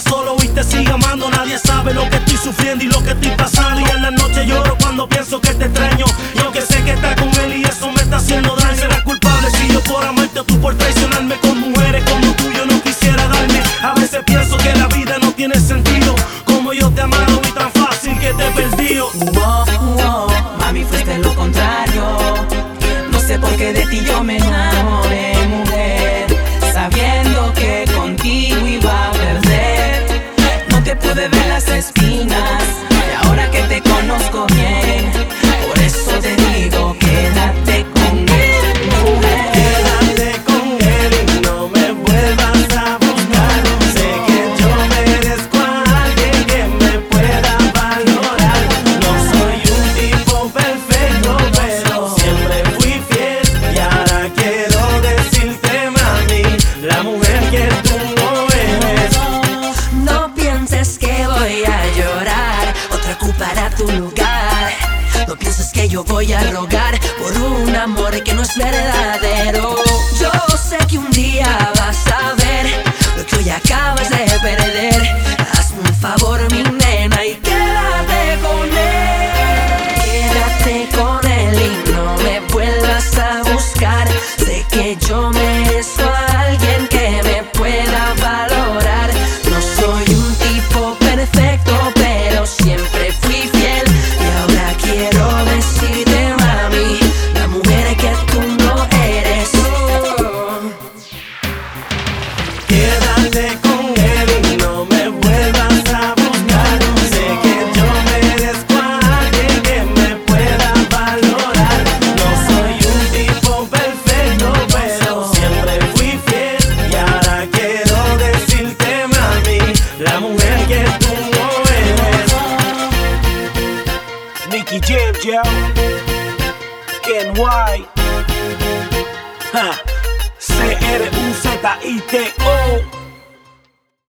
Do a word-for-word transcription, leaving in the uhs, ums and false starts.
solo y te sigue amando. Nadie sabe lo que estoy sufriendo y lo que estoy pasando. Y en la noche lloro cuando pienso que te extraño. Y aunque sé que estás con él y eso me está haciendo daño, serás culpable si yo por amarte o tú por traicionarme. Con mujeres como tú yo no quisiera darme. A veces pienso que la vida no tiene sentido. Como yo te he amado y tan fácil que te he perdido. Oh, oh, mami, fuiste lo contrario. No sé por qué de ti yo me enamoré, mujer, sabiendo que contigo iba a perder. No te pude ver las espinas y ahora que te conozco bien, por eso te digo, quédate con él, mujer. Quédate con él y no me vuelvas a buscar. Sé que yo merezco a alguien que me pueda valorar. No soy un tipo perfecto, pero siempre fui fiel. Y ahora quiero decirte, mami, la mujer que tú no eres. No pienses que voy a llorar, otra ocupará tu lugar. No pienses que yo voy a rogar por un amor que no es verdadero. Yo sé que un día vas a ver lo que hoy acabas de perder. Hazme un favor, mi nena, y quédate con él. Quédate con él y no me vuelvas a buscar. Sé que yo merezco a alguien que me pueda valorar. No soy un tipo perfecto, pero siempre fui fiel. Y ahora quiero decirte, mami, la mujer que tú no eres. Oh. Quédate con él y no me vuelvas a buscar. Sé que yo merezco a alguien que me pueda valorar. No soy un tipo perfecto, pero siempre fui fiel. Y ahora quiero decirte, mami, la mujer que tú no eres. Nicky Jam, yo Ken White, ja. C R U Z I T O